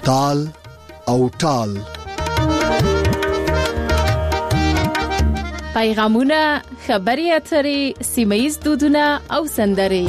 تال او ټال. پیغامونه، خبري اترې، سیمه‌ییز دودونه او سندرې.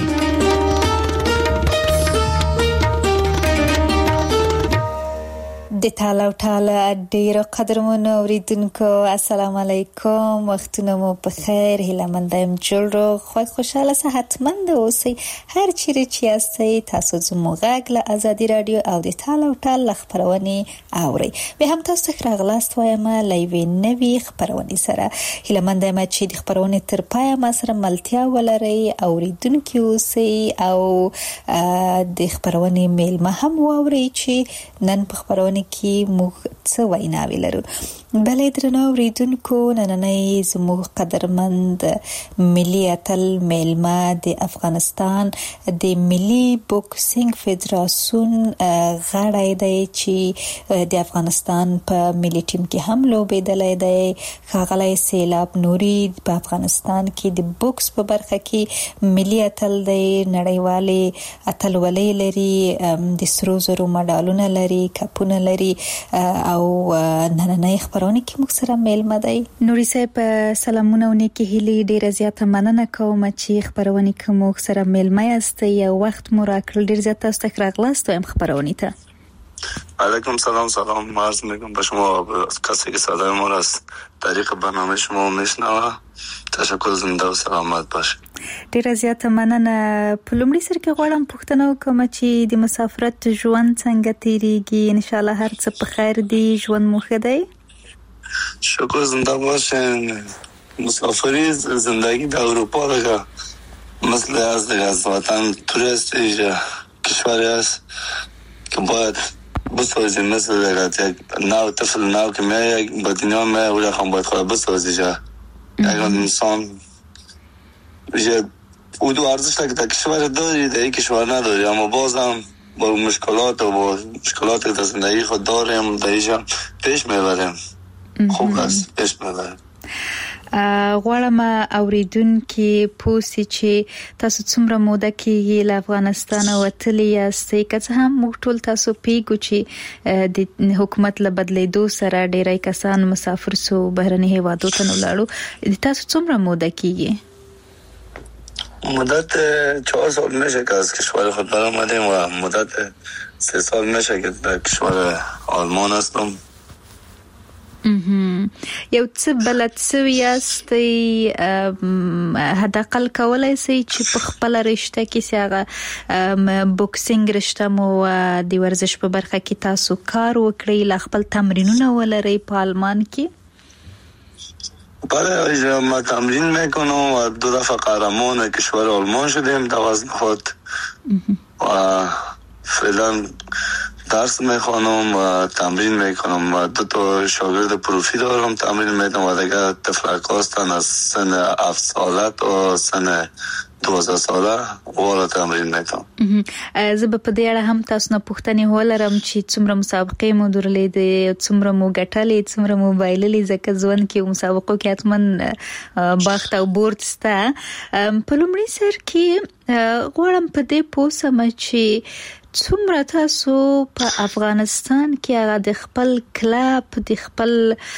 د تال او ټال ډیرو قدرمنو اوریدونکو السلام علیکم، وختونه مو په خیر، هیله مند یم جوړ خو خوشاله صحتمند اوسئ. هر چیرې چې یاستئ تاسو زموږ غږ له ازادي رادیو او د تال او ټال خبرونه اورئ. به هم تاسو ته راغلاست وایم له یوې نوې خبرونه سره. هیله مند یم چې د خبرونه تر پای ما سره ملتیا ولرئ، اوریدونکو اوسئ او د خبرونه میلمه هم واورئ چې نن په خبرونه کې موږ څه ویناوي لرو. بلې درنو اوریدونکو، نننۍ زموږ قدرمند ملي اتل میلمه د افغانستان د ملي بوکسینګ فدراسیون غړی دی چې د افغانستان په ملي ټیم کې هم لوبېدلی دی. ښاغلی سیلاب نوري په افغانستان کې د بوکس په برخه کې ملي اتل دی، نړیوالې اتلولۍ لري، د سرو زرو مډالونه لري، کپونه لري او نننۍ خبرونه کې موږ سره میلمه دی. نوري صاحب سلامونه او نیکی هیلې، ډیره زیاته مننه کوم چې خبرونه کې موږ سره میلمه یاست. یو وخت مو راکړل، ډیر زیات تاسو ته راغلاست وایم خبرونه ته. علیکم سلام عرض میکنم به شما کسی که صدای ما را از طریق برنامه شما میشنوه. تشکر، زنده و سلامت باشه. ډیره زیاته مننه. په لومړي سر کې غواړم پوښتنه وکړم چې د مسافرت ژوند څنګه تیریږي؟ ان شاء الله هر څه په خیر دی، ژوند مو ښه دی؟ شکر، زنده باشین. مسافری زندگی در اروپا دیگه مثل از وطن توریست کشوری است که باید بسازیم، مثل یک نو طفل نو که میه با دنیا میه او رقم باید خود بسازی جا. اگر انسان او دو ارزش که در کشور داری در این کشور نداری، اما بازم با مشکلات و با مشکلات که در زندگی خود داریم در اینجا پیش میبریم. خوب است، پیش میبریم. غواړم اوریدونکو پوسی چې تاسو څومره موده کې له افغانستان وتلی یاستئ، که څه هم موږ ټول تاسو پیګو چې د حکومت له بدلیدو سره ډیری کسان مسافر سو بهرني هیوادو ته ولاړو. تاسو څومره موده کېږي؟ مدت 4 سال میشه که از کشور خود برآمدیم و مدت 3 سال میشه که در کشور آلمان هستم. یو څه بلد سوی یاستئ، حداقل کولای شئ چې په خپل رشته کې سیاغه بوکسینګ رشته مو د ورزش په برخه کې تاسو کار وکړئ، لا خپل تمرینونه ولرئ په آلمان کې؟ بله، ما تمرین میکنم و 2 دفعه قهرمان کشور آلمان شدیم در وزن خود و فعلا درس میخوانم و تمرین میکنم و 2 تا شاگرد پروفی دارم، تمرین میدم و دیگه طفلک هستن از سن 7 ساله تا سن 12 ساله والا تمرین میکنم. زه په دې اړه هم تاسو نه پوښتنه ولرم چې څومره مسابقې مو درلودې، څومره مو ګټلې، څومره مو بایللې، ځکه ځوان کې مسابقو کې اتمن باخت او بورد سته. په لومړي سر کې غواړم په دې پوښتنه چې څومره تاسو په افغانستان کې هغه د خپل کلب، د خپل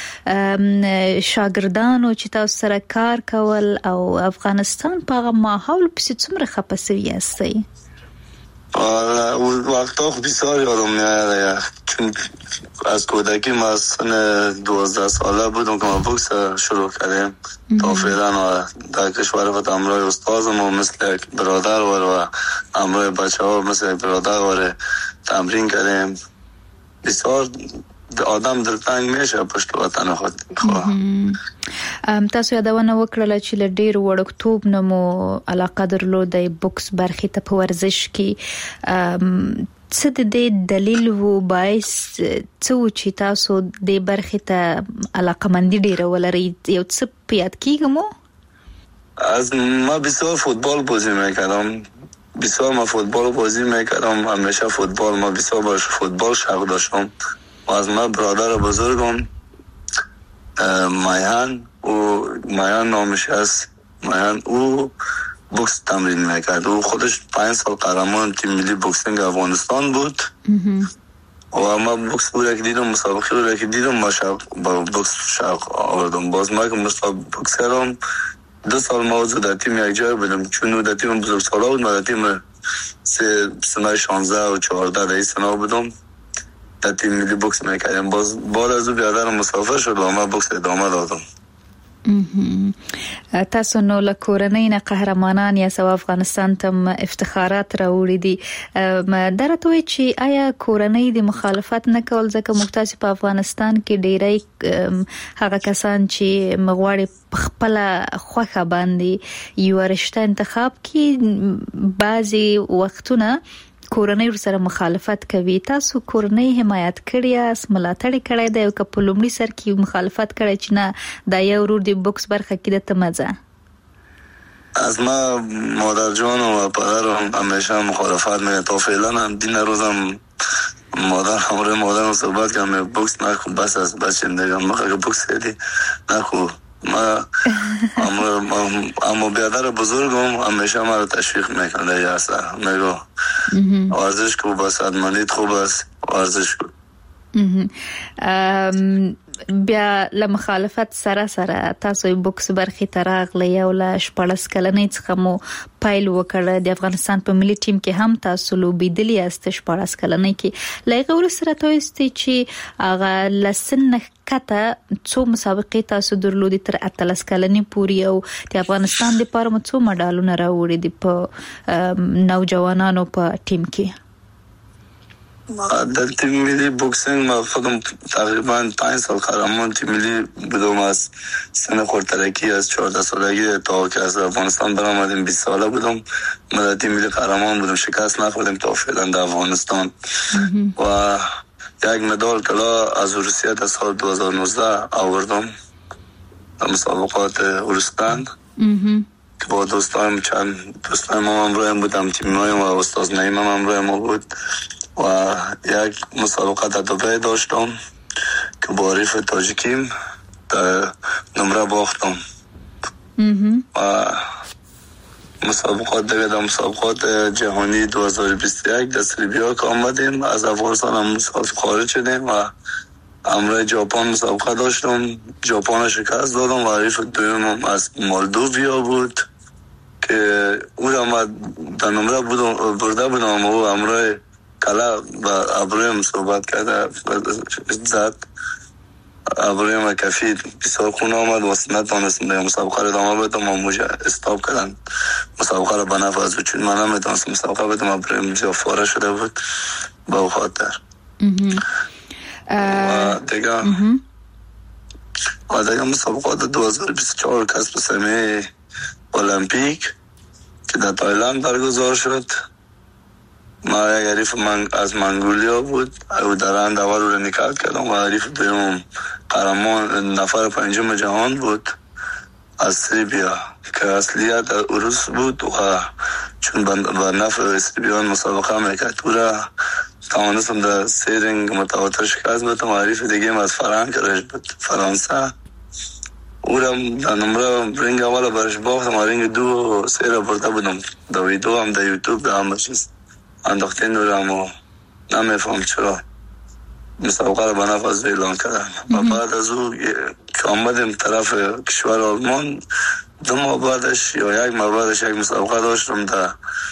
شاګردانو چې تاسو سره کار کول او افغانستان په هغه ماحول پسې څومره خپه شوي یاستئ؟ وقتا بسیار یادم میاد، چون از کودکی ما از سن 12 ساله بودم که ما بوکس شروع کردیم تا فعلا و در کشور خود همراه استادم و مثل برادر و همراه بچه ها مثل برادر و تمرین کردیم. بسیار آدم دلتنگ میشه پشت وطن خود. تاسو یادونه وکړه چې له ډیر وړکتوب نه مو علاقه درلوده بوکس برخې ته په ورزش کې. څه د دې دلیل وو باعث څه چې تاسو د برخې ته علاقمندي ډیره ولرئ؟ یو څه پیاد کیږم؟ از ما بسیار فوتبال بازی میکردم، بسیار ما فوتبال بازی میکردم، همیشه فوتبال ما بسیار باش فوتبال شوق داشتم و از ما برادر بزرگم مایان نامش هست، مایان او بوکس تمرین میکرد. او خودش 5 سال قهرمان تیم ملی بوکسینگ افغانستان بود و ما بوکس بود که دیدم مسابقه بود که دیدم ما با بوکس شوق آوردم. باز ما که بوکس کردم 2 سال موضوع در تیم یک جای بودم، چون در تیم بزرگسالا بود. ما در تیم سنای 16 و 14 در این سنا بودم، در تیم ملی بوکس میکردیم. باز بعد از او بیادرم مسافر شد و ما بوکس ادامه دادم. تاسو نو له کورنۍ نه قهرمانان یا سو افغانستان ته افتخارات راوړي دي. درته وی چې آیا کورنۍ د مخالفت نه کول ځکه مختاس په افغانستان کې ډیری هغه کسان چې مغواړي خپل خوخه باندې یو رشتہ انتخاب کې بعضي وختونه کورنۍ سره مخالفت کوي. تاسو کورنۍ حمایت کړی اس ملاتړ کړی دی او په لومړي سر کې مخالفت کړی چې نه دا یو ورور دی بوکس برخه کې د تمزه؟ از ما مادر جان و پدرم همیشه مخالفت میکنه. تا فعلا هم دین روزم مادرم صحبت کردم بوکس نکو، بس از بچم دیگه ما بوکس کردی نکو. اما بیادر بزرگم همیشه ما رو تشویق میکنه. دیگه اصلا میگو ورزش کو، بس ادمانیت خوب است، ورزش کو. بیا له مخالفت سره تاسو بوکس برخه تراغلی او له 14 کلنې څخه مو پایل وکړ. د افغانستان په ملي ټیم کې هم تاسو لوبېدلی است 14 کلنې کې. لږه ورسره تاسو چې هغه لسن کته څو مسابقې تاسو درلودي تر 18 کلنې پوري او د افغانستان لپاره مو څو مډالونه راوړي دي په نوجوانانو په ټیم کې؟ در تیم ملی بوکسینگ ما فکرم تقریبا 5 سال قهرمان تیم ملی بودم. از سن خردترکی از 14 سالگی تا که از افغانستان برآمدیم 20 ساله بودم. ما در تیم ملی قهرمان بودم، شکست نخوردیم تا فعلا در افغانستان. و یک مدال طلا از روسیه در سال 2019 آوردم در مسابقات روسپند که با دوستان ما همراه بودم، تیم نایم و استاد نعیم هم همراه ما بود. و یک مسابقه در دبی داشتم که با عریف تاجیکیم در نمره باختم. و مسابقات دیگه در مسابقات جهانی 2021 در سربیا که آمدیم، از افغانستان هم خارج شدیم و همراه ژاپن مسابقه داشتم. ژاپن شکست دادم و عریف دویم از مالدوویا بود که او را ما در نمره برده بودم و همراه کلا با ابرویم صحبت کرده زد. ابرویم کفید بسیار خون آمد و نتونستم دیگه مسابقه رو ادامه بدم و موجه استاپ کردن مسابقه رو بنفع از بود، چون من نمیتونستم مسابقه بدم. ابرویم بسیار فاره شده بود با خاطر و دیگه مسابقات 2024 کسب سهمیه المپیک که در تایلند برگزار شد. ما یک حریف از منگولیا بود، او در راند اول رو نکات کردم و حریف دویم قهرمان نفر 5 جهان بود از سربیا که اصلیت روس بود و چون با نفع سربیان مسابقه میکرد او را توانستم در 3 رنگ متواتر شکست بدم. و حریف دیگه از فرانسه او را در نمره رنگ اول برش باختم و رنگ 2 و 3 را برده بودم. در ویدیو هم در یوتیوب در همه چیز انداخته نورم و نمیفهم چرا مسابقه رو بنفع از اعلان کردن. و بعد از او که آمدیم طرف کشور آلمان 2 ماه بعدش یا 1 ماه بعدش یک مسابقه داشتم در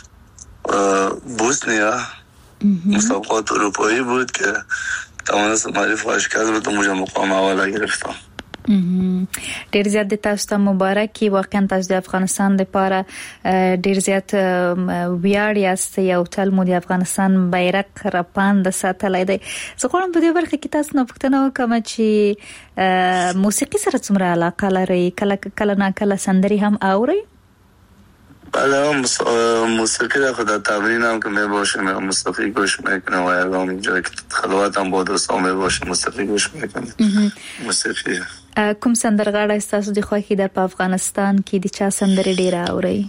بوسنیا. مسابقات اروپایی بود که توانستم حریف شکست بدم، اونجا مقام اول گرفتم. ډیر زیات د تاسو ته مبارکي. واقعا تاسو د افغانستان لپاره ډیر زیات ویاړ یاست. یو تل مو د افغانستان بیرغ رپاند ساتلای دی. زه غواړم په دې برخه کې تاسو نه پوښتنه وکړم چې موسیقي سره څومره علاقه لرئ؟ کله نه کله سندري هم اورئ؟ بله، موسیقی را خود در تمرین هم که می باشیم موسیقی گوش میکنم و یکم جایی که خلوت هم با دوستان می باشیم موسیقی گوش میکنم. موسیقی کوم سندرغاړی ستاسو د خوښي در په افغانستان کې د چا سندرې ډېره اورئ؟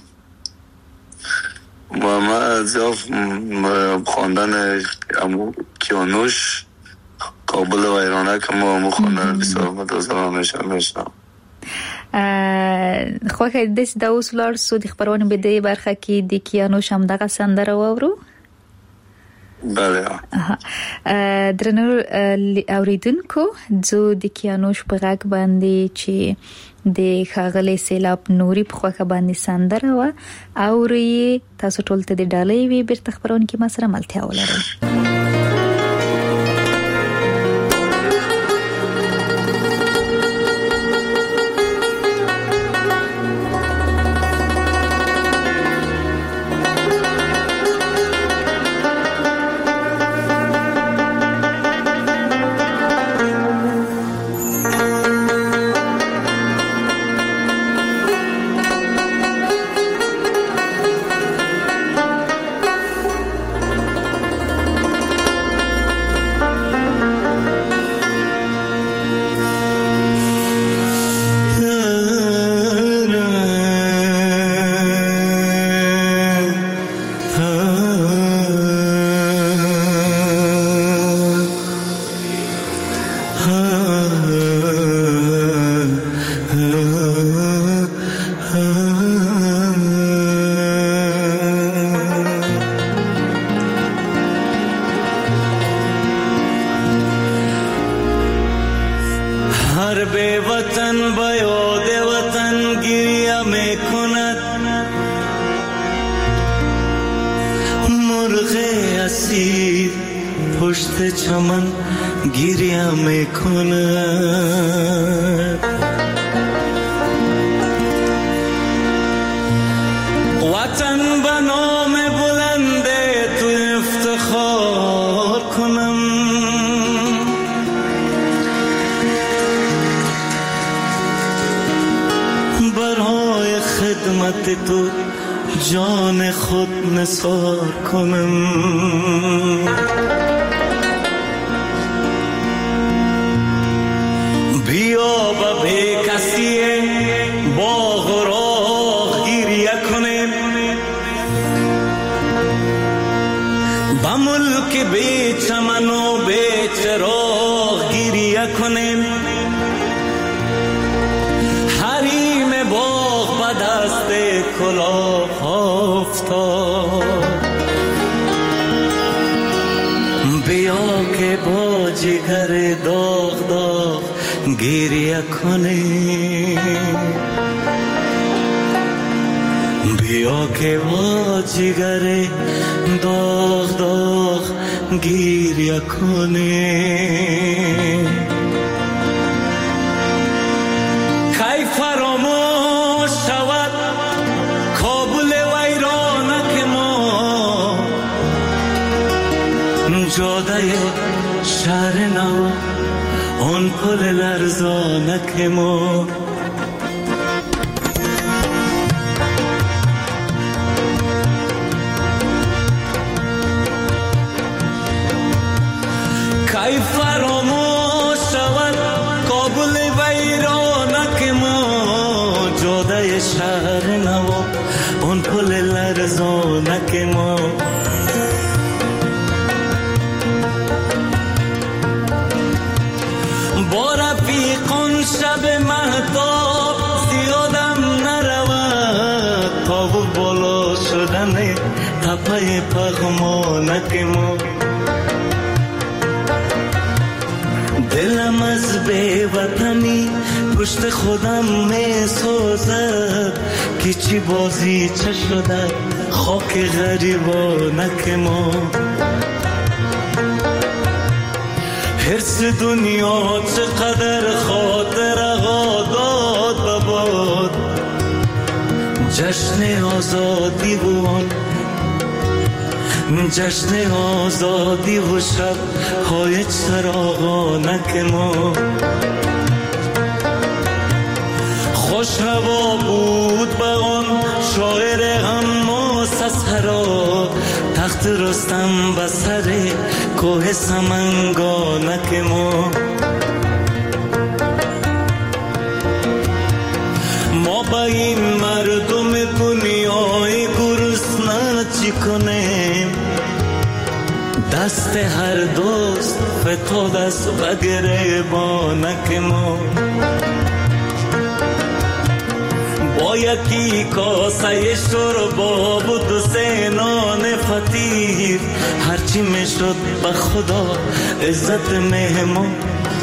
ما زیاد خواندن کیانوش کابل و ایرانه که ما خواندن بسیار متوازن میشنم. خوښه دې د اوس لار سو د خبرونه به د برخه کې د کیانوش هم دغه سندره وورو؟ بله. درنو اوریدونکو زه د کیانوش په غږ باندې چې د خاغلی سیلاب نوري په خوخه باندې سندره و او ری تاسو ټول ته د ډالۍ وی بیرته خبرون کې ما سره ملتیا ولرم. تو جان خود نثار کنم. بیا با به کسی باغ و راه گیریه کنیم، با ملک بی چمن و بی چراغ گیریه کنیم. حریم باغ با دست کلاه افتاد، بیا که با جگر داغ داغ گریه کنیم. بیا که با جگر داغ داغ گریه کنیم. کی فراموش شود کابل ویرانک ما، جاده شهر نو آن پل لرزانک ما. کی فراموش شود کابل ویرانک ما، جاده شهر نو آن پل لرزانک ما. با رفیقان شب مهتاب زیادم نرود، تا و بالا شدن تپه پغمانک ما. دلم از بی وطنی پشت خودم می سوزد، که چی بازی چه شده خاک غریبانک ما. حرص دنیا چقدر خاطر داد بباد، جشن آزادی بود، جشن آزادی و شب های چراغانک ما. خوش هوا بود به آن شاعر غماس از هرا، تخت رستم به سر کوه سمنگانک ما. ما با این مردم دنیای گرسنه چی کنیم؟ دست هر دوست فتاد است و گریبانک ما. با با یکی کاسه شوربا بود و سه نان فطیر هرچی میشد به خدا عزت مهمان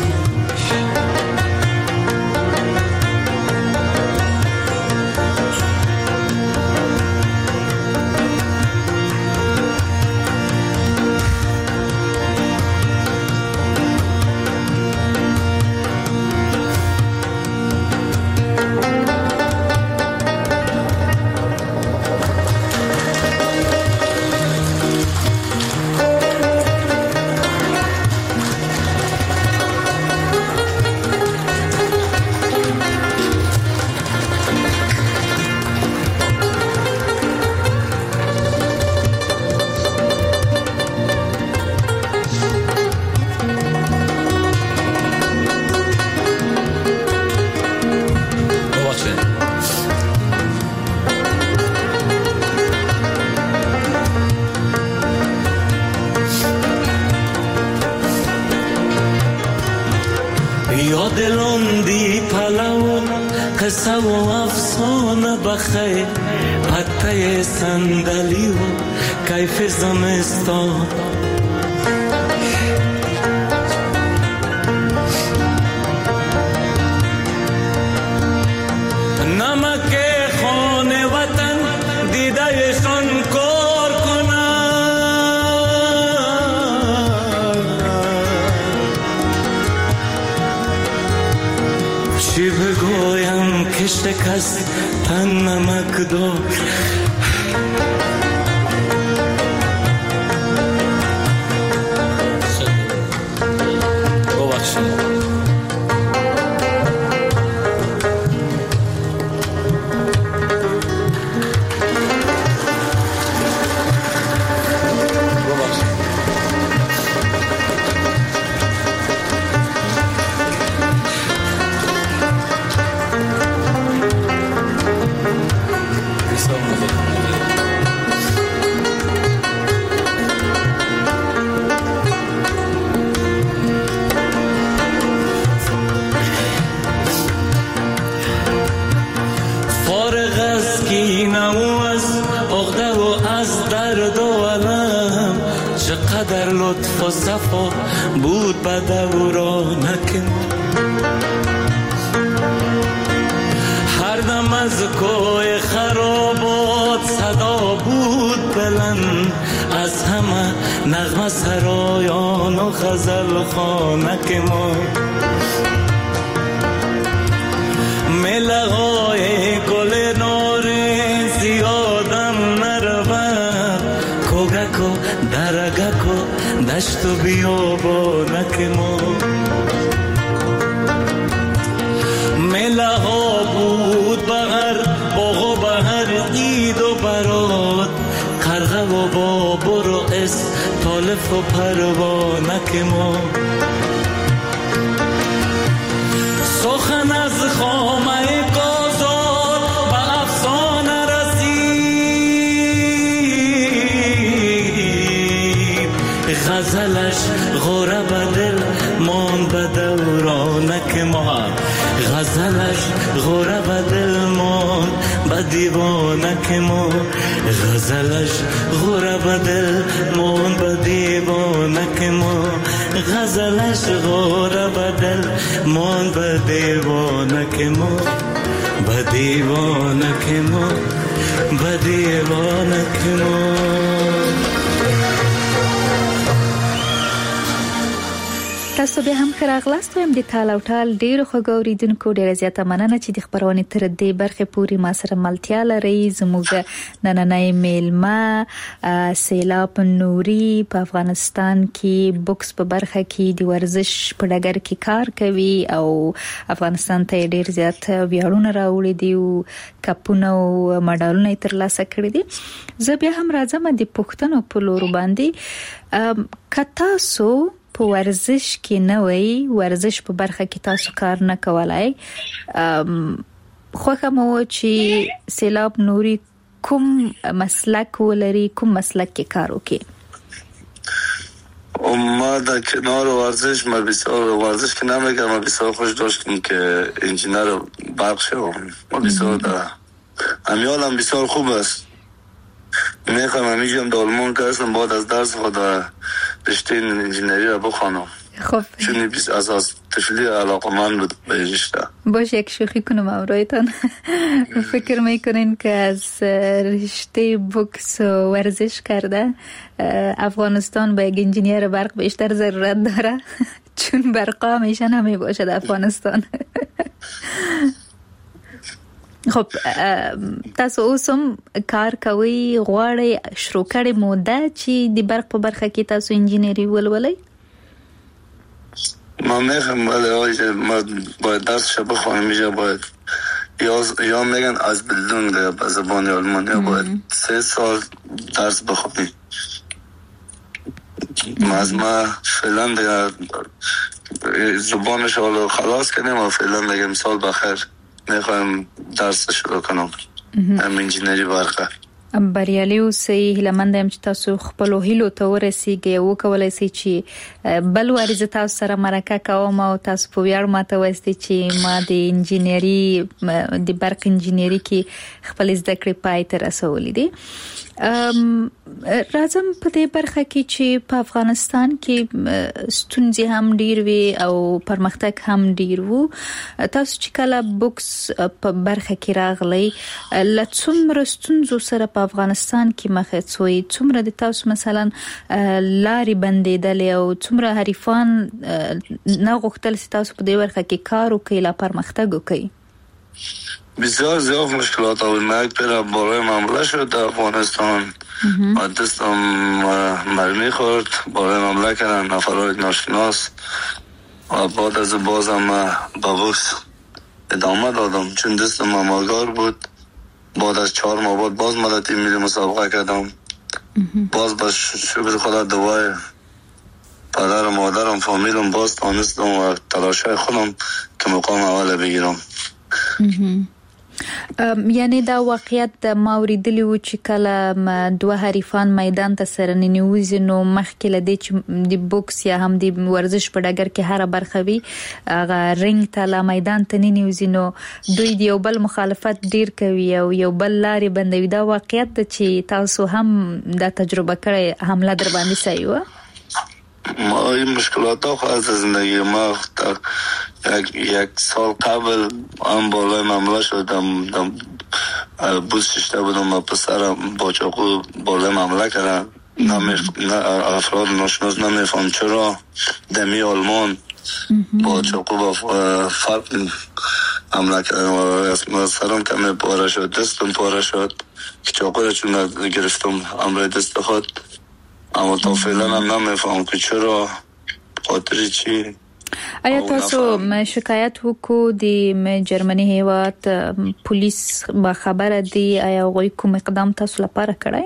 دلوندی پلو قصه و افسانه بخیر پته صندلی و کیف زمستان نمک خانه وطن دیدهشان کار چی بگویم که شکست تن نمک داشت چقدر لطف و صفا بود به دورانک هر دم از کوی خرابات صدا بود بلند از همه نغمه سرایان و غزل خانک ما ملغای گل نارنج زیادم نرود کوگکو درگکو دشت و بیابانک ما ملغا بود بغر باغ و بهر عید و برات قرغه و بابر و طالف و پروانک ما سخن از خامه گازار به افسانه رسید غزلش غوره به دل مان به دورانک ما غزلش غوره به دل مان به دیوانک ما غزلش غوره به دل مان به دیوانک ما غزلش غوره به دل مان به دیوانک ما به دیوانک ما به دیوانک ما تاسو به هم خراغلاست ویم د تال او ټال ډیرو خوګوریدونکو ډیره زیاته مننه چې د خبرونه تر دې برخه پوری ما سره ملتیا لري زموږ نننۍ میلمه سیلاب نوري په افغانستان کې بوکس په برخه کې د ورزش په ډګر کې کار کوي او افغانستان ته ډیر زیات ویاړونه راوړي دي او کپونه او مډالونه ترلاسه کړي دي زه بیا هم راځم د پښتنو په لور باندې کتا سو په ورزش کې نه وي ورزش په برخه کې تاسو کار نه کولای خوښه مو چې سیلاب نوري کوم مسلک ولري کوم مسلک کې کار وکړي ما در کنار ورزش ما بسیار ورزش که نمیکنم ما بسیار خوش داشتم که انجینر برق شدم ما بسیار در امیال هم بسیار خوب است. میخوام همیجم در آلمان که هستم بعد از درس خود رشته انجینری را بخوانم. خب چون از طفلی علاقه من بود به رشته. باشه یک شوخی کنم امرایتان. فکر میکنین که از رشته بوکس و ورزش کرده افغانستان با یک انجینیر برق بیشتر ضرورت داره؟ چون برقا همیشه نمی باشد افغانستان. خب تاسو اوسم کار کوي غواړئ شروع کړئ موده چې د برق په برخه کې تاسو انجینری ولولئ؟ ما میخوام ولی ما باید درسش بخونم. میشه باید یا میگن از بلدون به زبان آلمانی باید 3 سال درس بخونی. ما فعلا دیگه زبانش رو خلاص کنیم و فعلا دیگه مثال بخیر میخوایم درس شروع کنم انجینری برقه. بریالي اوسئ. هیله مند یم چې تاسو خپلو هیلو ته ورسیږئ او وکولای شئ چې بل واري زه تاسو سره مرکه کوم او تاسو په ویاړ ماته وایستئ چې ما د انجینری د برق انجینری کې خپل زده کړې پای ته رسولې دي. راځم په دې برخه کې چې په افغانستان کې ستونزې هم ډیر وي او پرمختګ هم ډیر وو. تاسو چې کله بوکس په برخه کې راغلی له څومره ستونزو سره په افغانستان کې مخ شوئ؟ څومره د تاسو مثلا لارې بندېدلې او څومره حریفان نه غوښتل چې تاسو په دې برخه کې کار وکړئ لا پرمختګ وکړئ؟ بسیار زیاد مشکلات بود. من یک پر بالای معامله شد در افغانستان و دستم مرمی خورد. بالای معامله کردن نفرهای ناشناس و بعد از بازم با بوکس ادامه دادم چون دستم آماگار بود. بعد از 4 ماه بعد باز مدتی ملی مسابقه کردم. باز با شکر خدا دوای پدر و مادرم فامیلم باز تانستم و تلاشه خودم که مقام اول بگیرم. یعنی دا واقعیت د ماوریدلی و چې کله دوه حریفان میدان ته سره ننوځي نو مخکې لدی چې د بوکس یا هم د ورزش په ډګر کې هر برخه وي هغه رنګ ته لا میدان ته ننوځي نو دوی د یو بل مخالفت ډیر کوي او یو بل لارې بندوي. دا واقعیت د چې تاسو هم دا تجربه کړئ حمله در باندې صحیح و؟ ما این مشکلات ها خواهد زندگی ما یک سال قبل هم بالای معامله شدم بوس ششته بودم و پسرم با چاقو بالای معامله کردن. افراد ناشناس نمیفهم چرا دمی آلمان با چاقو با فرق حمله کردن و سرم کمی پاره شد، دستم پاره شد که چاقو را چون گرفتم امروی دست خود. اما تا فعلا هم نمیفهم که چرا خاطر چی. آیا تاسو شکایت وکړو د جرمني هیواد پولیس با خبره دی؟ آیا غوی کوم اقدام تاسو لپاره کړی؟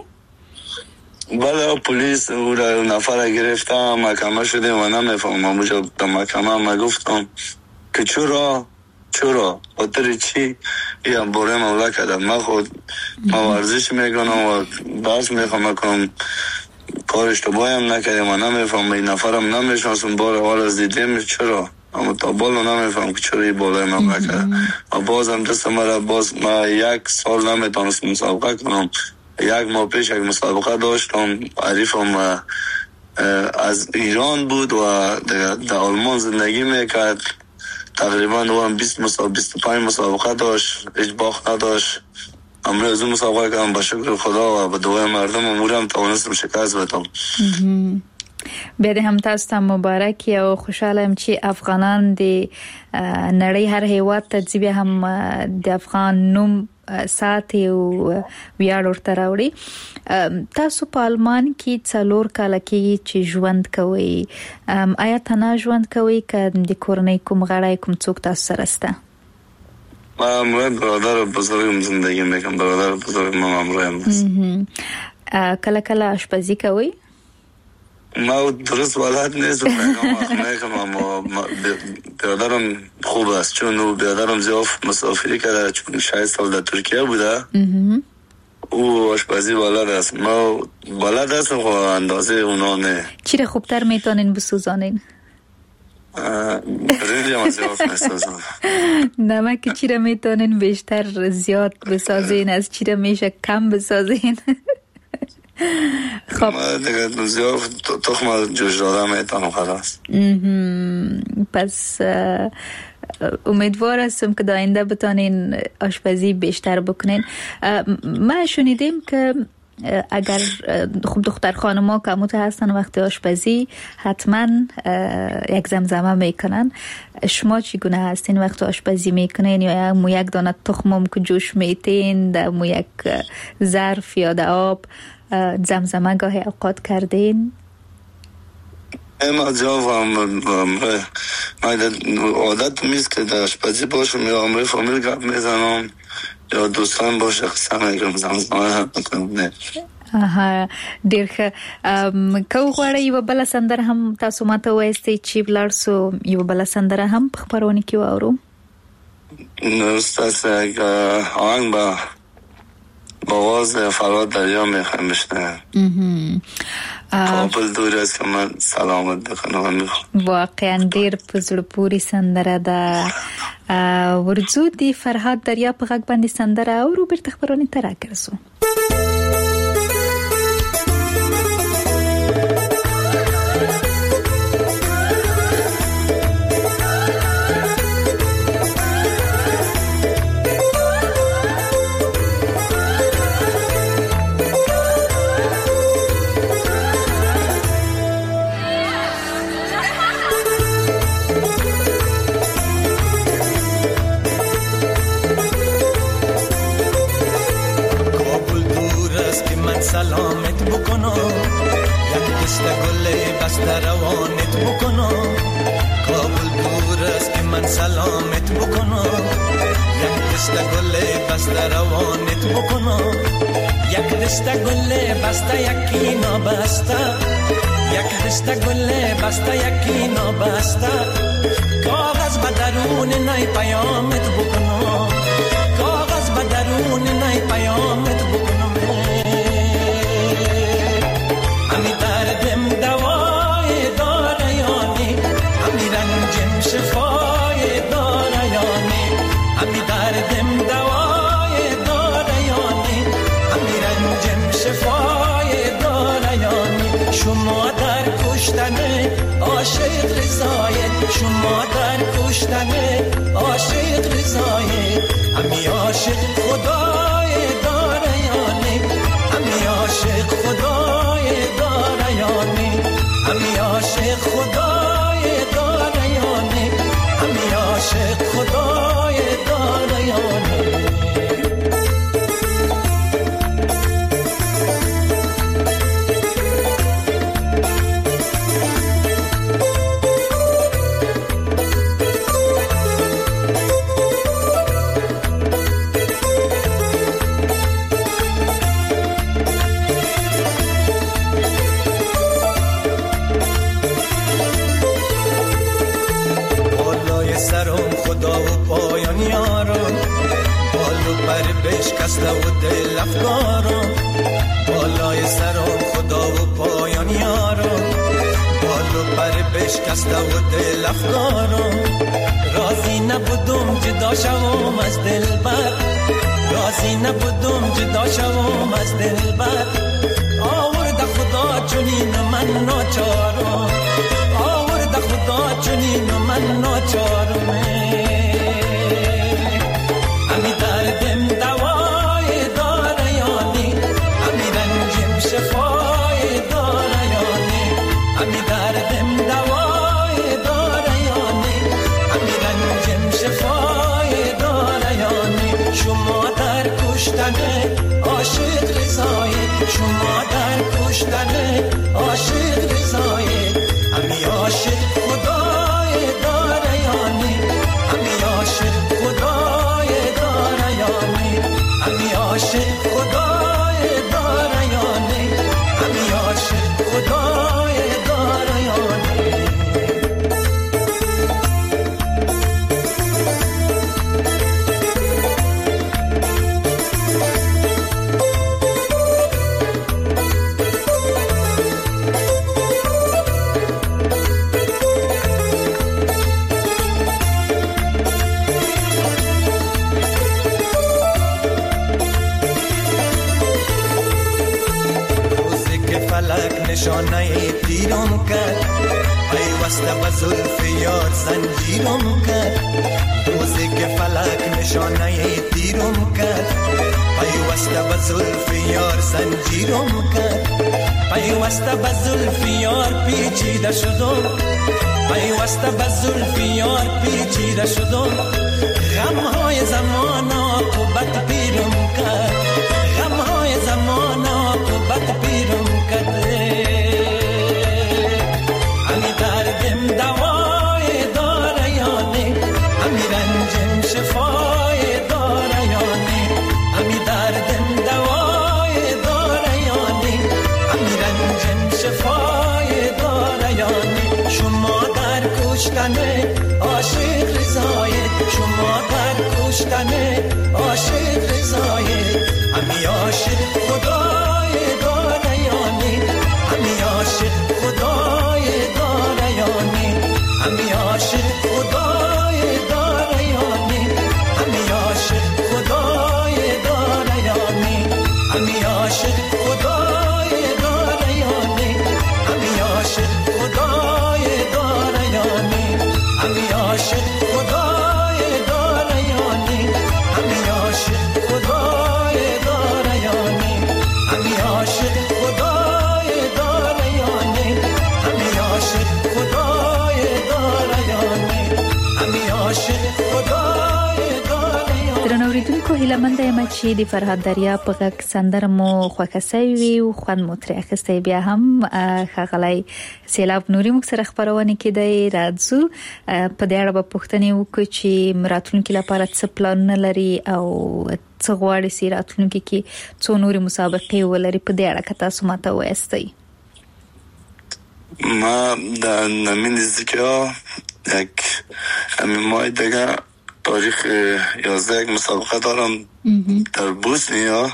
بله پلیس او را نفر گرفته محکمه شده و نمیفهم. اونجا در محکمه ما گفتم که چرا خاطر چی این باره مولا کردم. من خود ورزش میکنم و درس میخوام کنم کار اشتباهی هم نکردم و نمیفهم. این نفرم نمیشناسم بار اول از دیدیم چرا اما تا بالا نمیفهم که چرا این بالای من نکرد و بازم دست مرا باز ما 1 سال نمیتونستم مسابقه کنم. 1 ماه پیش یک مسابقه داشتم. حریفم از ایران بود و در آلمان زندگی میکرد. تقریبا او هم 25 مسابقه داشت، هیچ باخت نداشت. امروز از اون مسابقه کردم با شکر خدا و با دعای مردم امورم توانستم شکست بدم. بیا د هم تاسو ته مبارک او خوشاله یم چې افغانان د نړۍ هر هیواد ته ځي هم د افغان نوم ساتي او ویاړ ورته راوړي. تاسو په آلمان کې 4 کال کې چې ژوند کوئ، آیا تنها ژوند کوئ که د کورنۍ کوم غړی کوم څوک تاسو سره شته؟ من برادر بزرگم زندگی میکنم. برادر بزرگ من امرویم هست. کله کله آشپزی کوئ؟ ما درست بلد نیستم میکنم اما برادرم خوب است چون او برادرم زیاد مسافری کرده چون 6 سال در ترکیه بوده. او آشپزی بلد است. ما بلد هستم خب اندازه اونا نه. چی را خوبتر میتونین بسوزانین؟ ریلی هم زیاد میسازم. نمک چی را میتونین بیشتر زیاد بسازین، از چی را میشه کم بسازین؟ خب دیگه زیاد تخم جوش دادم میتونم خلاص. پس امیدوار هستم که داینده بتانین آشپزی بیشتر بکنین. ما شنیدیم که اگر خب دختر خانما که موته هستن وقتی آشپزی حتما یک زمزمه میکنن. شما چگونه هستین وقتی آشپزی میکنین؟ یا مو یک دانه تخمم که جوش میتین در مو یک ظرف یا در آب زمزمه گاهی اوقات کردین؟ ما جوابم عادت میست که در آشپزی باشم یا عمره فامیل گپ میزنم یا دوستان باشه قسم میگم زمزمه میکنم. آها ډیر ښه. که وغواړئ یوه بله سندره هم تاسو ماته ووایستئ چې ولاړ سو یوه بله سندره هم په خپرونه کې واورو. درست یک آهنگ با آواز فرهاد دریا میخوایم بشنویم. کابل دور است که من سلامت بکنم. واقعا ډیر په زړه پورې سندره ده. ورځو د فرهاد دریا په غږ باندې سندره اورو، بیرته خپرونې ته راګرځو. سلامت بکنم یک دست گل بسته روانت بکنم. کابل دور است که من سلامت بکنم یک دست گل بسته روانت بکنم. یک دست گل بسته یکی نابسته، یک دست گل بسته یکی نابسته. کاغذ به درون نای پیامت بکنم، کاغذ به درون نای پیامت بکنم. همی دردم دوای داره یانی، همی رنجم شفای داره یانی. همی دردم دوای داره یانی، همی رنجم شفای داره یانی. شما در کشتن عاشق رضایت، شما در کشتن عاشق رضایت. همی عاشق خدای داره یانی، همی عاشق خدای داره یانی. همی عاشق خدای داره یانی، همی عاشق خدای داره یانی. بشکسته و دل افکارم، بالای سرم خدا و پایان یارم. بالو پر بشکسته و دل افکارم. راضی نبودم جدا شوم از دلبر، راضی نبودم جدا شوم از دلبر. آورده خدا چنین من ناچارم، آورده خدا چنین من ناچارم. همی دردم دوای داره یانی، همی رنجم شفای داره یانی. همی دردم دوای داره یانی، همی رنجم شفای داره یانی. شما در کشتن عاشق رضایت، شما در کشتن عاشق رضایت. همی عاشق خدای داره یانی، همی عاشق خدای داره یانی. همی عاشق خدای داره یانی، همی عاشق خدای داره یانی. تیرم کرد پیوسته به زلف یار زنجیرم کرد روزی که فلک نشانه تیرم کرد پیوسته به زلف یار زنجیرم کرد پیوسته به زلف یار پیچیده شدم پیوسته به زلف یار پیچیده شدم غمهای زمان عاقبت پیرم کرد غمهای زمان عاقبت پیرم کرد همی دردم دوای داره یا نه همی رنجم شفای داره یا نه همی دردم دوای داره یا نه همی رنجم شفای داره یا نه شما در کشتن عاشق رضایت شما در کشتن عاشق رضایت همی عاشق خدای داره یا نه همی عاشق خدای داره یا نه همی عاشق خدای داره یا نه همی عاشق خدای داره یا نه همی عاشق خدای داره یا نه همی عاشق خدای داره یا نه همی عاشق خدای داره یا نه همی عاشق خدای داره یا نه همی عاشق خدای داره یا نه همی عاشق خدای داره یا نه همی عاشق خدای داره یا نه. درنوریدونکو هیله مند یم چې د فرهاد دریا په غږ سندره مو خوښه سوي او خوند مو ترې اخیستی. بیا هم ښاغلی سیلاب نوري موږ سره خپرونه کې دی راځو په دې اړه به پوښتنې وکړو چې راتلونکي لپاره څه پلانونه لري او څه غواړي چې راتلونکي کې څو نورې مسابقې ولري. په دې اړه که تاسو ماته ووایاستئ. ما در نمین نزدیکی یک همین ماه دیگه تاریخ 11 یک مسابقه دارم در بوسنیا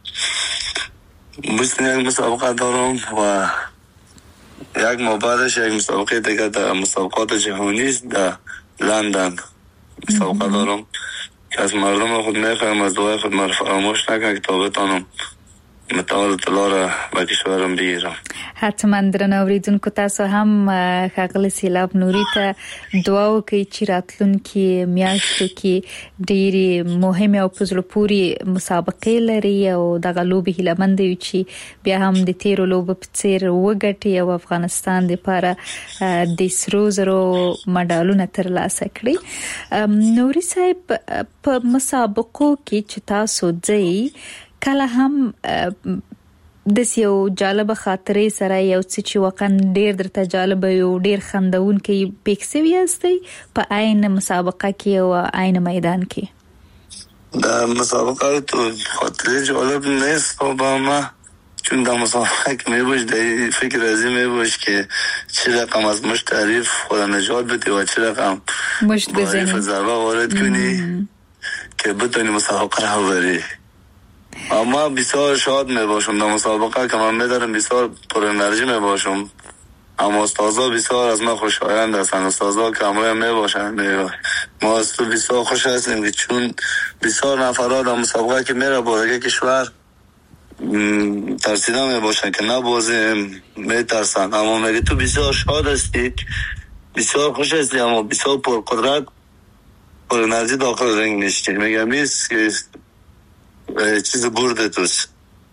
یک مسابقه دارم و یک ماه بعدش یک مسابقه دیگه در مسابقات جهانی در لندن مسابقه دارم که از مردم خود میخوایم از دعای خود مرا فراموش نکنم که تا بتانم متعال طلا را به کشورم بگیرم. حتما درنوریدونکو تاسو هم ښاغلی سیلاب نوري ته دعا وکړئ چې راتلونکي میاشتو کې ډېرې مهمې او په زړه پورې مسابقې لري او دغه لوبې هیله مند یو چې بیا هم د تیرو لوبو په څېر وګټي او افغانستان دپاره د سرو زرو مډالونه ترلاسه کړي. نوري صاحب په مسابقو کې چې تاسو ځئ کله هم د یو جالب خاطرې سره یو څه چې واقعا ډېر درته جالب یو ډېر خندونکي پیښ شوي یاستئ په عین مسابقه کې او عین میدان کې؟ در مسابقه تو خاطره جالب نیست با ما چون در مسابقه که میباش در فکر ازی میباش که چه رقم از مشت تعریف خود نجات بدی و چه رقم مشت بزنی ضربه وارد کنی که بتونی مسابقه رو بری. اما بسیار شاد میباشم در مسابقه که من میدارم بسیار پر انرژی میباشم اما استازا بسیار از من خوشایند هستند. استازا که همراه میباشند ما از تو بسیار خوش هستیم چون بسیار نفرات در مسابقه که میره با دیگه کشور ترسیده میباشن که نبازیم میترسن اما میگه تو بسیار شاد هستی بسیار خوش هستی اما بسیار پر قدرت پر انرژی داخل رنگ میشتی میگه بیست که چیز برده توست.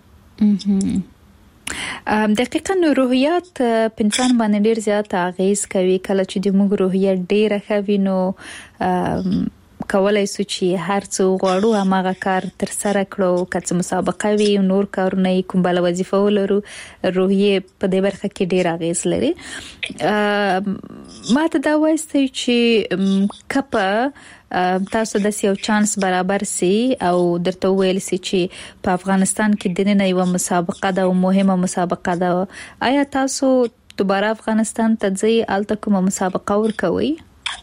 دقیقاً روحیات په انسان باندې ډیر زیات اغیز کوي. کله چې د موږ روحیه ډیره ښه وي نو کولای شو چې هر څه غواړو هماغه کار تر سره کړو. که څه مسابقه وي نور کارونه کوم بل وظیفه ولرو روحیه په دې برخه کې ډیر اغیز لري. ما ته دا وایستئ چې کپه تاسو د یو چانس برابر سي او درته ویل سي چې په افغانستان کې د نن یو مسابقه ده او مهمه مسابقه ده آیا تاسو دوباره افغانستان ته ځئ الته کومه مسابقه ورکوي؟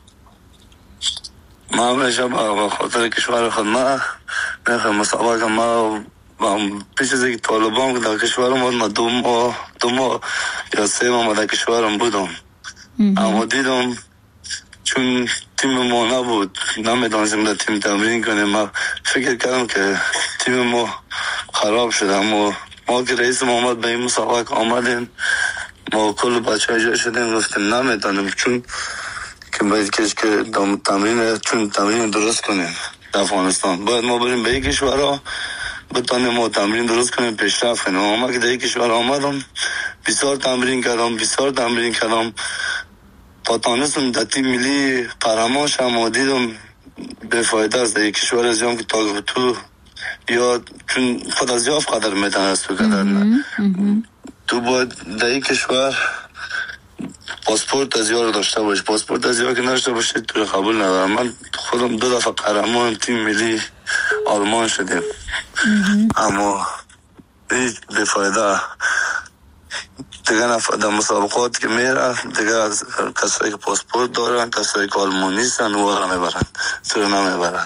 ما همیشه با خاطر کشور خود ما میخوام مسابقه ما پیش از اینکه طالبان در کشورم ما دو ماه یا 3 ماه در کشورم بودم اما دیدم چون تیم ما نبود نمیدونستیم در تیم تمرین کنیم ما فکر کردم که تیم ما خراب شده اما ما که رئیس محمد به این مسابقه آمدیم ما کل بچه جا شدیم گفتیم نمیتونیم، چون که باید که تمرین درست کنیم در افغانستان. باید ما بریم به یک کشورها بتونیم ما تمرین درست کنیم، پیشرفت کنیم. اما که در یک کشور آمدم بسیار تمرین کردم تا تانستم در تیم ملی قهرمان شدم و دیدم بفایده است. در یک کشور از که تا تو یا چون خود از یاف قدر میتونست تو قدر نه تو باید در یک کشور پاسپورت از یار داشته باشه. پاسپورت از یار که نداشته باشه تو قبول ندارم. من خودم 2 دفعه قهرمان تیم ملی آلمان شدیم اما هیچ بفایده. دیگه در مسابقات که میره دیگه از کسایی که پاسپورت دارن، کسایی که آلمانی هستن و را میبرن، تو نمیبرن.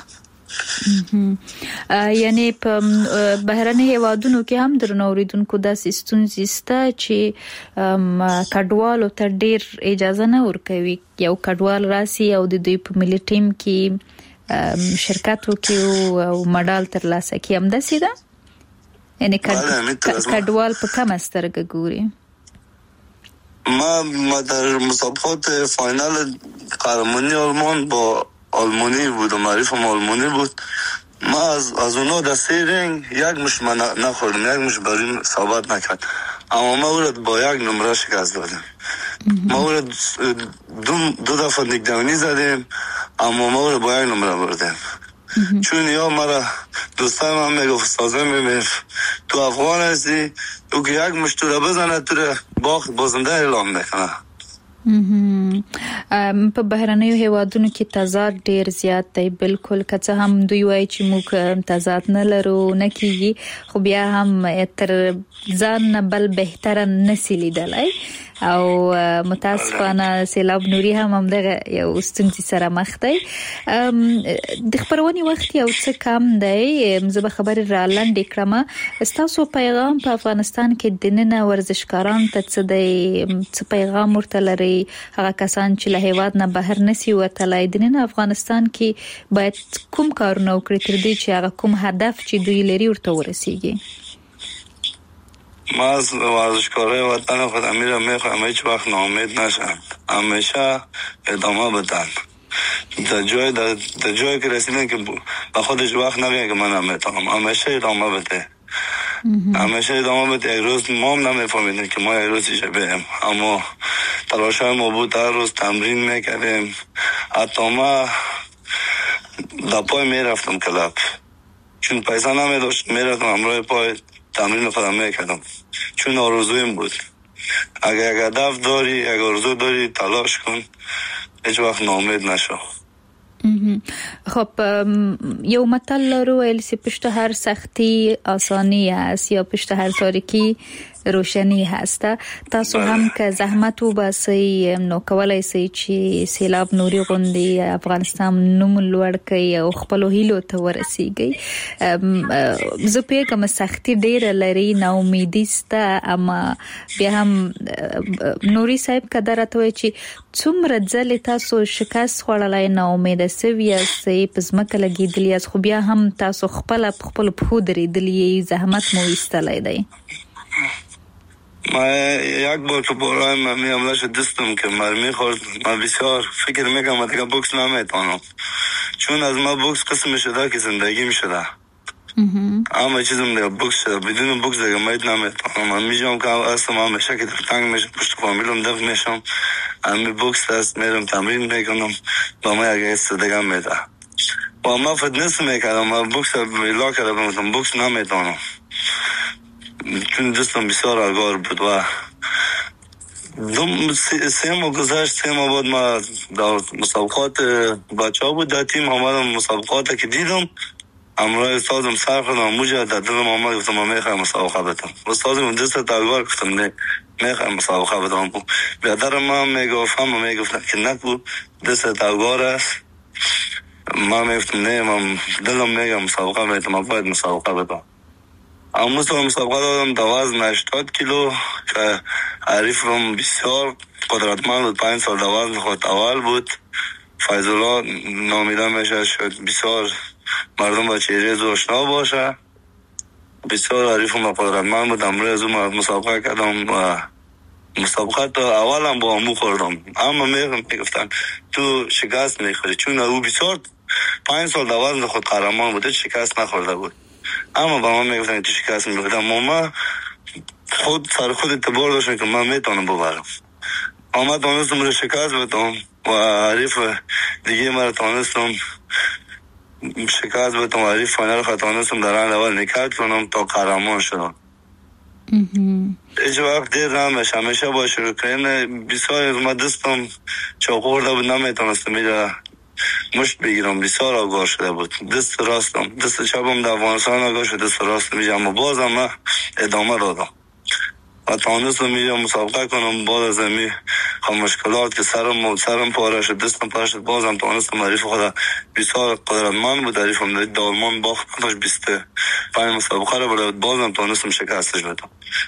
یعنی په بهرني هیوادونو کې هم درنه اوریدونکو داسې ستونزې شته چې کډوالو ته ډیر اجازه نه ورکوي. یو کډوال راسي او د دوی په ملي ټیم کې شرکت وکړي او مډال ترلاسه کړي، هم داسې ده؟ یعنی کډوال په کومه سترګه ګوري؟ ما در مسابقات فاینال قهرمانی آلمان با آلمانی بود و معرفم آلمانی بود. ما از اونا در 3 رنگ یک مش من نخوردم، یک مش بریم ثابت نکرد، اما ما اورد با 1 نمره شکست دادیم. ما اورد 2 دفعه نگدانی زدیم اما ما اورد با 1 نمره بردیم. چون یا مرا دوستای من میگفت سازه میگفت تو افغان هستی، تو که یک مش تو را بزنه تو را بازنده اعلام میکنه. په بهرنیو هیوادونو کې تضاد ډیر زیات دی. بالکل که څه هم دوی وایي چې موږ تضاد نه لرو نه کیږي، خو بیا هم تر ځان نه بل بهتره نسی لیدلی او متاسفانه سیلاب نوري هم دغه یو ستونزې سره مخ دی. د خبرونې وخت یو څه کم دی، زه به خبرې را لنډې کړم. ستاسو پیغام په افغانستان کې د ننه ورزشکارانو ته څه دی؟ څه پیغام ورته لري؟ هغه کسان چې له هیواد نه بهر نسی وتلی، د ننه افغانستان کې باید کوم کارونه وکړي تر دې چې هغه کوم هدف چې دوی لري ورته ورسیږي؟ ما از ورزشکارای وطن خود میخواهم هیچ وقت ناامید نشن، همیشه ادامه بدن. در جایی که رسیدن که با خودش وقت نگه که من نمیتونم، همیشه ادامه بده. همیشه ادامه بده. یک روز ما هم نمیفهمیدیم که ما یک روز ایشه بیم، اما تلاشای ما بود هر روز تمرین میکردیم. حتی ما در پای میرفتم کلاب، چون پیسه نمیداشت میرفتم همراه پای تمرین خودم میکردم، چون آرزویم بود. اگر یک هدف داری، یک آرزو داری، تلاش کن، هیچ وقت ناامید نشو. خب یو متل لرو ویل چې پشت هر سختی آسانی هست یا پشت هر تاریکی روشنی هست. تاسو هم که زحمت وباسئ نو کولای شئ چې سیلاب نوري غوندي افغانستان نوم لوړ کړي او خپل هیلو ته ورسیږي. زه پیګم سختی ډیر لري، نو امیدي سته، اما بیا هم نوري صاحب کدر ته وي چې څومره ځل تاسو شکست خوړلای، نو امید سوي سي پزمکه لګیدلی از خو بیا هم تاسو خپل په درېدلی زحمت مو ایستلای دی. ما یک بار که برای من حمله دستم که مرمی خورد، من بسیار فکر میکنم دیگه بوکس نمیتونم، چون از ما بوکس قسم شده که زندگی میشده. اما چیزم دیگه بوکس شده، بدون بوکس دیگه مایت نمیتونم. من میجام که اصلا من همیشه که تنگ میشم، پشت فامیلم دفت میشم، امی بوکس هست میرم تمرین میکنم، با ما یک ایست دیگه میده. با ما فتنس میکردم، من بوکس بیلا کرده بمتم، بوکس نمیتونم چون دستم بسیار آگار بود. و 3 ماه گذشت، 3 ماه بعد ما در مسابقات بچه ها بود در تیم آمدم، مسابقات که دیدم امروز استادم سر خودم موجه در دلم آمد، گفتم من میخوایم مسابقه بدم. استادم دست تاگار گفتم نه میخوایم مسابقه بدم. بیادر من میگفتم که نکو دست تاگار است. من میگفتم نه، من دلم میگم مسابقه میتونم، من باید مسابقه بدم. اما مسابقه دادم در وزن 80 کیلو که حریفم بسیار قدرتمند بود، 5 سال در وزن خود اول بود. فیض‌الله نامیده میشه، شد بسیار مردم با چهره زو آشنا باشه. بسیار حریفم قدرتمند بود. امروز مسابقه کردم و مسابقات اولم با امو خوردم، اما میگفتن تو شکست میخوری، چون او بسیار 5 سال در وزن خود قهرمان بوده، شکست نخورده بود. اما با من میگفتن تو شکست میخوردم، ما خود سر خود اعتبار داشتم که من میتونم ببرم. اما تانستم رو شکست بدم و حریف دیگه مرا تانستم شکست بدم و حریف فاینال خود تانستم در راند اول نکات کنم تا قهرمان شدم. هیچ وقت دیر نمیشه، همیشه با شروع کردن بسیار از ما دستم چاقو خورده بود، نمیتونستم میره مشت بگیرم، بسیار آگاه شده بود. دست راستم، دست چپم در افغانستان آگاه شد، دست راستم میشه، اما بازم من ادامه دادم و تانستم میرم مسابقه کنم. باز از امی مشکلات که سرم پاره شد، دستم پاره شد، بازم تانستم. حریف خود بسیار قدرتمند بود، حریفم دالمان باخت داشت 25 مسابقه رو برد، بازم تانستم شکستش بدم.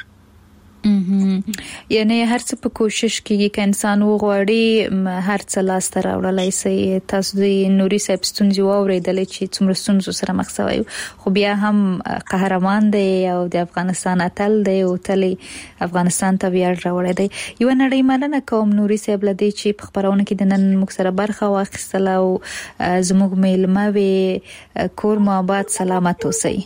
یعنی هر څه په کوشش کېږي که انسان وغواړي هر څه لاسته راوړلی سي. تاسو د نوري صاحب ستونزې واورېدلې چې څومره ستونزو سره مخ سوی، خو بیا هم قهرمان دی او د افغانستان اتل دی او تل افغانستان ته ویاړ راوړی دی. یو نړۍ مننه کوم نوري صاحب لدی چې په خبرونه کې د نن موږ سره برخه واخیستله او زموږ میلمه وي. کور مو آباد، سلامت اوسئ.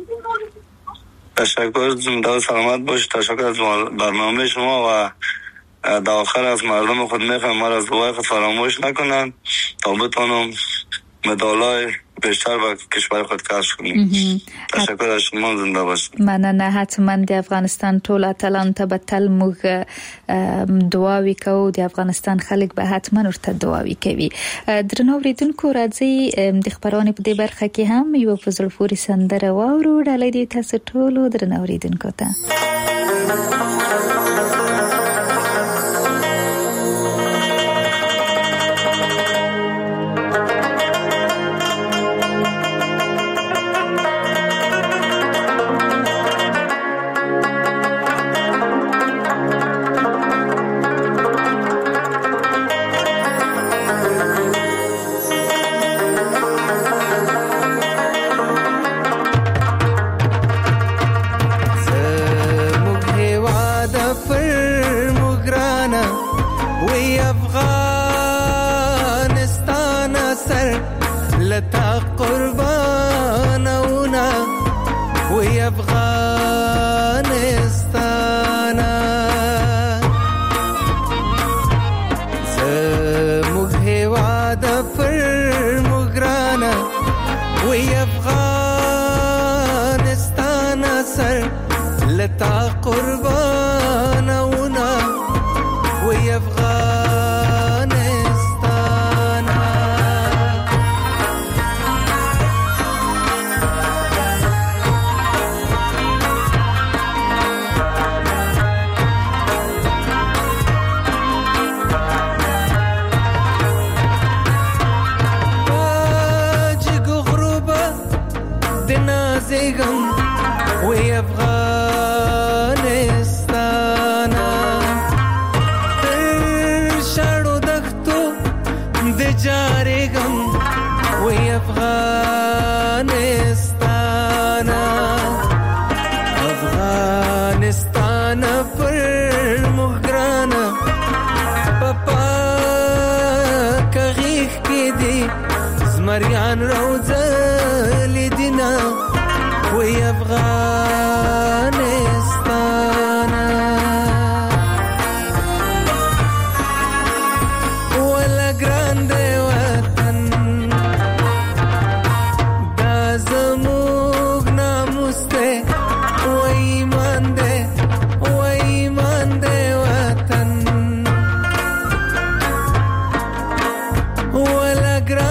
تشکر، زنده سلامت باش. تشکر از برنامه شما و در آخر از مردم خود میخوام ما از دعای خود فراموش نکنن تا بتونم مدالای بیشتر و کشور خود کسب کنیم. تشکر از شما، زنده باشید. مننه. حتما د افغانستان ټول اتلان ته به تل موږ دعاوې کوو، د افغانستان خلک به حتما ورته دعاوې کوي. درنو اوریدونکو، راځي د خبرونې په دې برخه کې هم یو په زړه پورې سندره واورو. ډالۍ دې تاسو ټولو درنو اوریدونکو ته.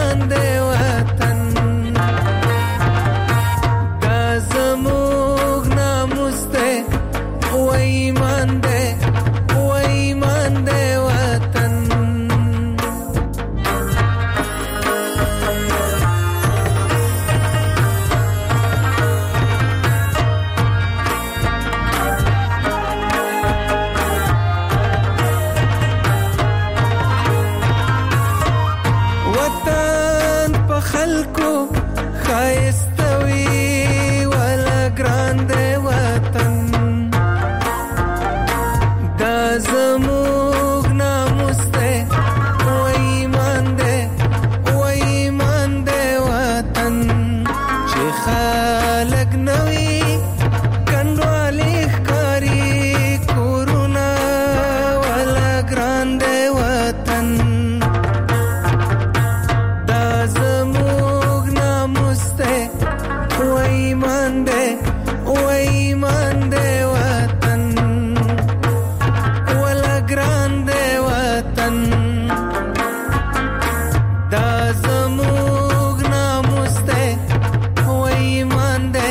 زموږ ګران دی وطن دا زموږ ناموس دی و ایمان دی وطن ولا ګران دی وطن دا زموږ ناموس دی و ایمان دی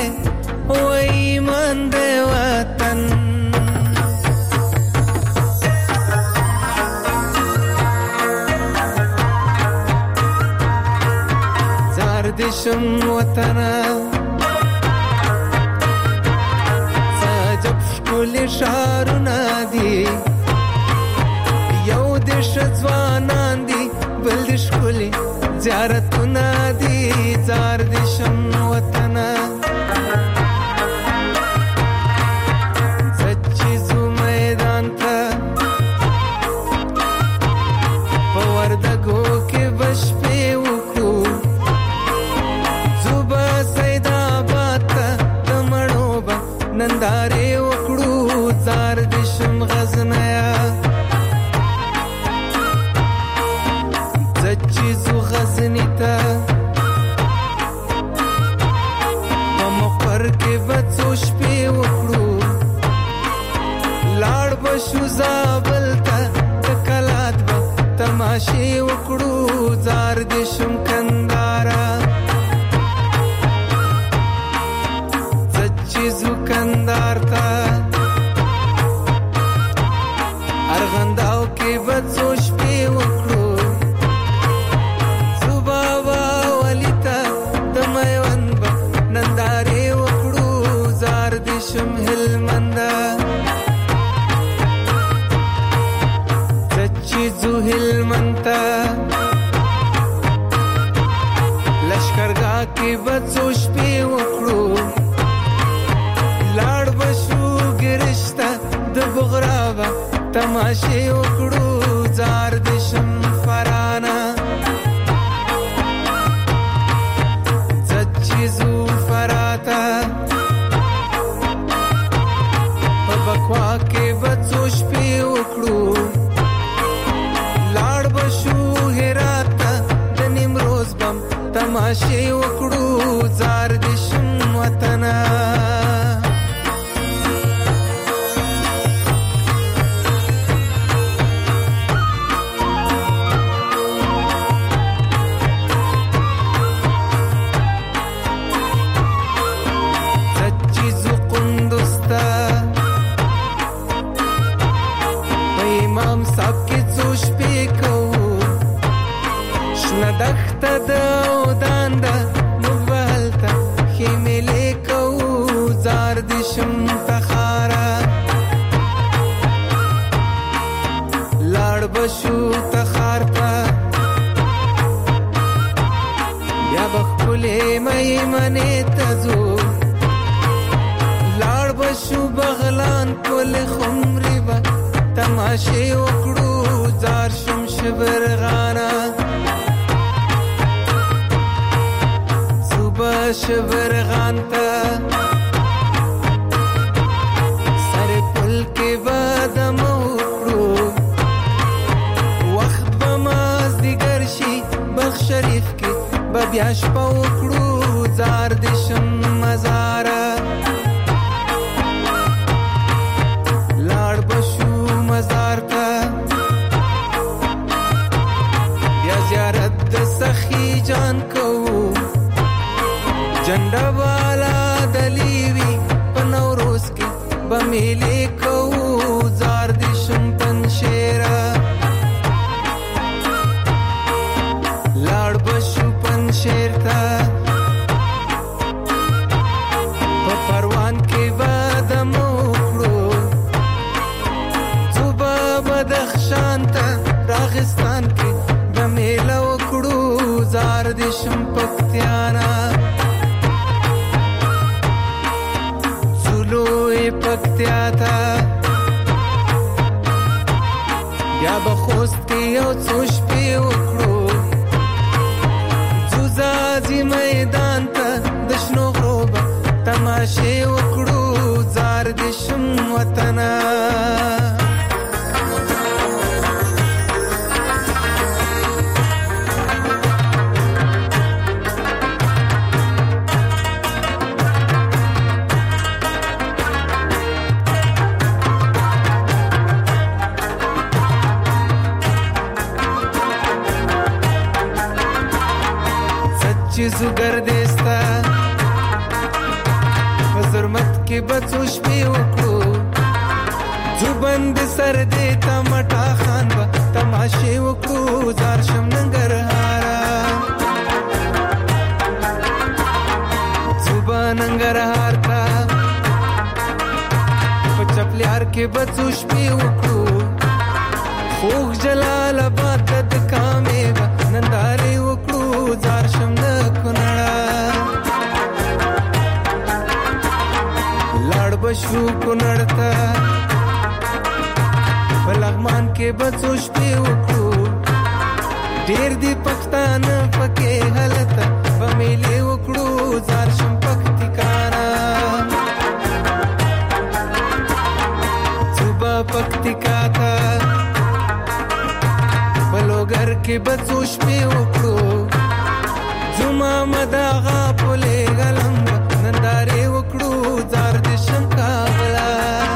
وطن زار دشم وطنا سجب شکل شارنا دی یو دش ځوانان دی بل د شکل زیارتنا دی زار دشم وطنا سچیزو میدان تا پوردگو کې بش په وکړو زوبا سیدا باتا تمړو با ننداره وکړو زار دشم غزنیا سچیزو غزنی تا مقر کې بچو شپې وکړو لاړ بشو زابل تا تکلات با تماشې وکړو زار دشم کندارا سچیزو کندار تا ارغنداو کې بچو شپې وکړو زوبابا ولیتا دمیوند با ننداره وکړو زار دشم هلمندا سچیزو هلمنتا لشکرګاه کې بچو شپې وکړو لاړ بشو ګرشتا د بغرابا تماشې وکړو زار دشم فرانا سچیزو فراتا بکوا کې بچو شپې وکړو لاړ بشو هراتا د نیمروز بم تماشې وکړو زار دشم وطنا دخته د ودان ده مبالته خیملې کو زار دشم تخارا لاړ بشو تخارتا بیا بخپلې میمنې تزو لاړ بشو بغلان کول خمرې با تماشې وکړو زار شم شبرغانا شبرغان تا سر پل کې بادم وکړو وخت بماز دیگر شي بخ شریف کې بیا شپه وکړو زار دشم مزارا لاړ بشو مزار تا بیا زیارت د سخی جان کو جنډا والا دلیوی پنوروز کې بمیلې کو زار دشم پنشیرا لاړ بشو پنشیر تا په پروان کې بادم وکړو زوبا بدخشان تا راغستان کې بمیله وکړو زار دشم پکتیانا پکتیا تا یا بخوست کې یو څو شپې وکړو زوزازي میدان ته د شنو غروبه تماشې وکړو زار دشم وطنا چې زوګر دستا پزرمت کې بچو شپې وکړو زوبند سر دې تمټا خان با تماشې وکړو زار شم ننګرهارا زوبا ننګرهار تا پچپلیار کې بچو شپې وکړو خوږ جلال آباد د کامې با نندارې وکړو زار شم د کونړا لاړ بشو کونړ ته لغمان کې بچو شپې وکړو ډېر دی پښتانه پکې حالت په میلې وکړو زار شم پکتیکانا صوبه پکتیکا تا بلوګر کې بچو شپې وکړو زما مداغه پولې غلم نندارې وکړو زار دې شم کابلا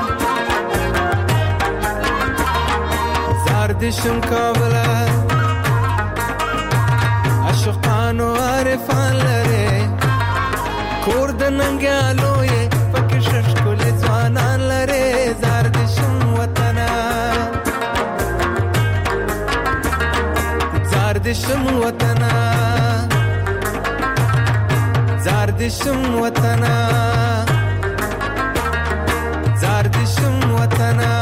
دشم کابلا عاشقانو عارفان لره کور د ننګیالو یې پکې ششکول ځوانان لره زار دشم وطنا زار دشم وطنا زار دشم وطنا زار دشم وطنا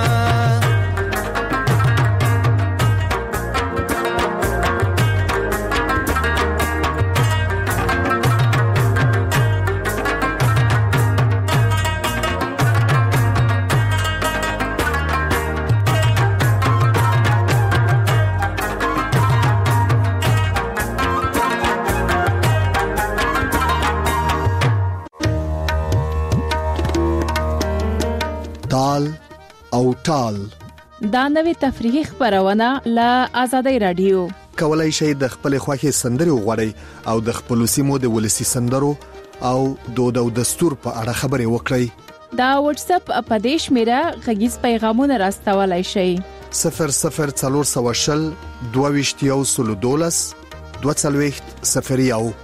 تال او ټال دا نوې تفریحي خبرونه له آزادۍ رادیو کولای شئ د خپل خوښي سندري وغوړئ او د خپل سیمو د ولسی سندرو او دود او دستور په اړه خبري وکړئ. دا واتس اپ اپدیش میرا غږیز پیغامونه راستولای شئ 00420 22 22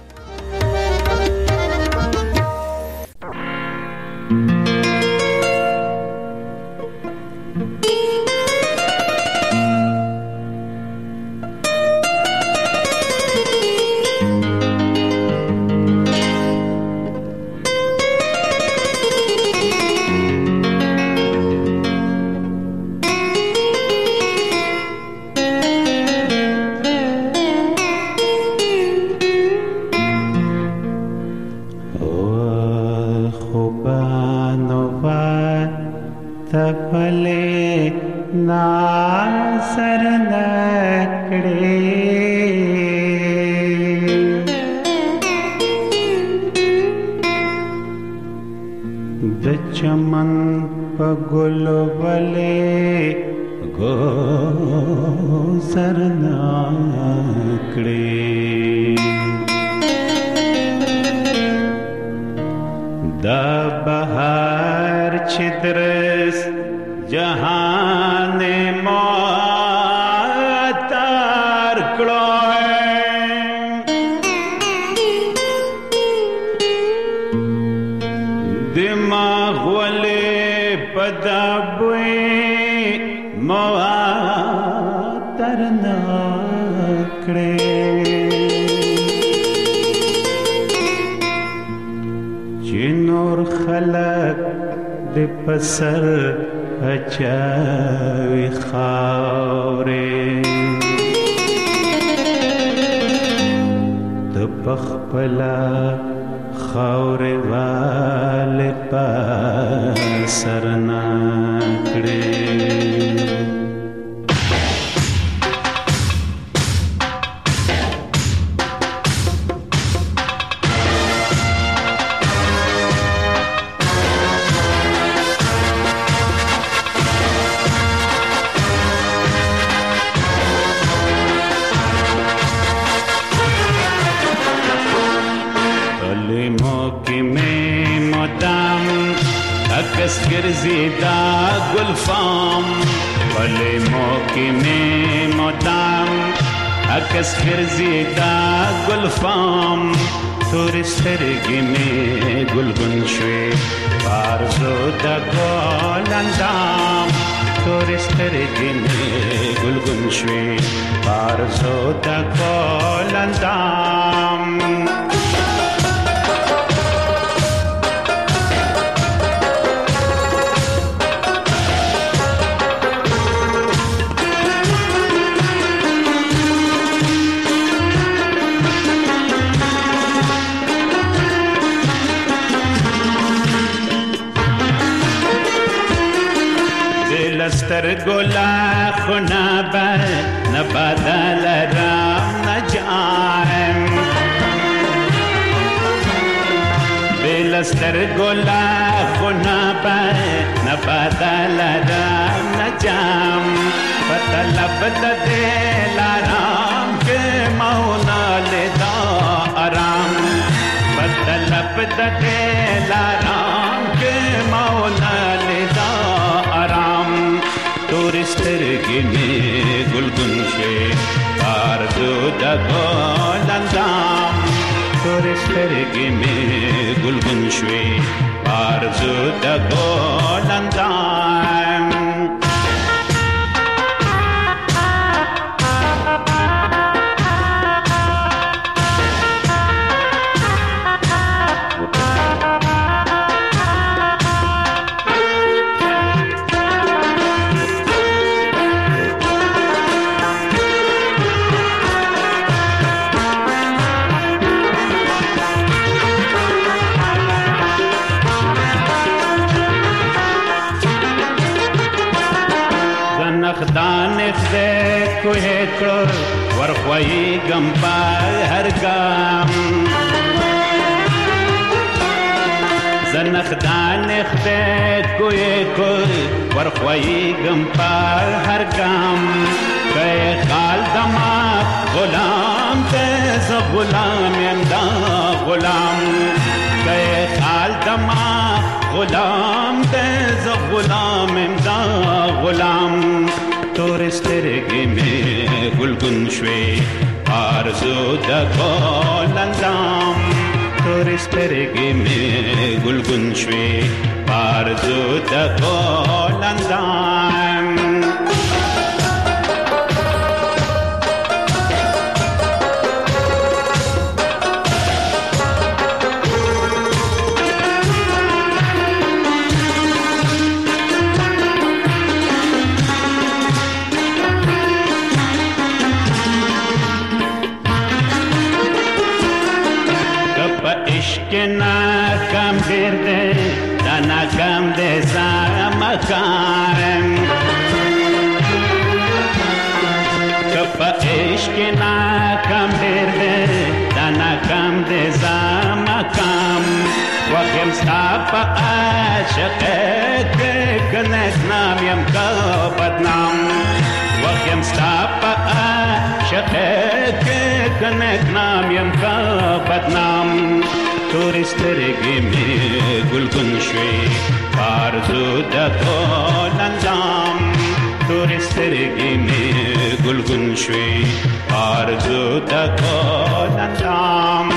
चमन पगुल बले गोसर नाकड़े दा बहार छिद्रस जहान मातार दिमाग वाले पदाबे मवातर नाकड़े जिनोर खलक दे पसर अचावी खावरे तपखपला खावरे वाले पासर नाकड़े गिरजीदा गुलफाम भले मौके में मोदाम अकस गिरजीदा गुलफाम تور سترګې مې ګلګون شوې بارزو د ګل اندام تور سترګې مې ګلګون شوې بارزو د ګل اندام لستر ګلا خنا بر نه بدل رام نه جام بلستر ګلا خنا بر نه بدل رام نه جام پتلب د دلارام کې مونا لدا آرام پتلب د دلارام کې مونا لدا آرام تور سترګې مې ګلګون شوې بارزو د ګل اندام تور سترګې مې ګلګون شوې بارزو د ګل اندام کوه کړ ورخوي غم په هر ګام زنخدان خته کوه کړ ورخوي غم په هر ګام کای خال دما غلام ته ز غلام اندا غلام کای خال دما غلام ته ز غلام اندا غلام تور سترګې مې ګلګون شوې آرزو د ګل اندام تور سترګې مې ګلګون شوې آرزو د ګل اندام ناکام ډېر دی دا ناکام دی زمکارم که په عشق ناکام ډېر دی دا ناکام دی زمکام وخیم ستا په عاشقۍ کې که نیکنام یم که بدنام وخیم ستا په عاشقۍ کې که نیکنام یم که بدنام تور سترګې مې ګلګون شوې آرزو د ګل اندام تور سترګې مې ګلګون شوې آرزو د ګل اندام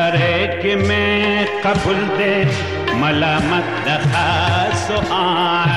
قبول دے ملامت د خاص آن